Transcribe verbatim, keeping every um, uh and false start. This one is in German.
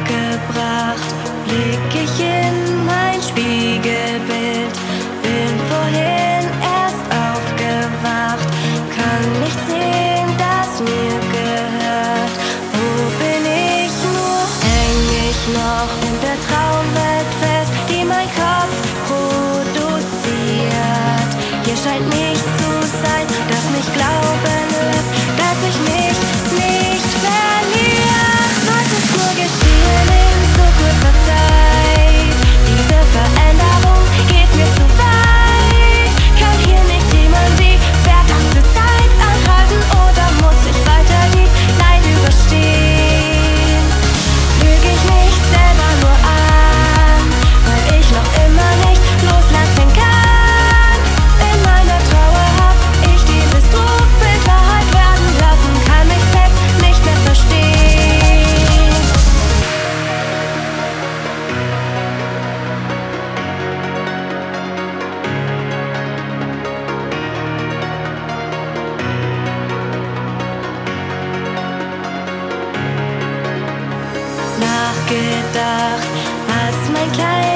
aufgebracht, blick ich in mein Spiegelbild. Bin vorhin erst aufgewacht, kann nicht sehen, das mir gehört. Wo bin ich nur? Häng ich noch in der Traumwelt fest, die mein Kopf produziert? Hier scheint nichts zu sein, das mich glauben lässt, dass ich mich nicht verliere. Was ist nur geschehen in so kurzer Zeit? Diese Veränderung geht mir zu weit. Kann hier nicht jemand die verdammte Zeit anhalten, oder muss ich weiter die Leid überstehen? Lüge ich mich selber nur an, weil ich noch immer nicht loslassen kann. In meiner Trauer hab ich dieses Trugbild Wahrheit werden lassen, kann mich selbst nicht mehr verstehen. Nachgedacht, was mein kleines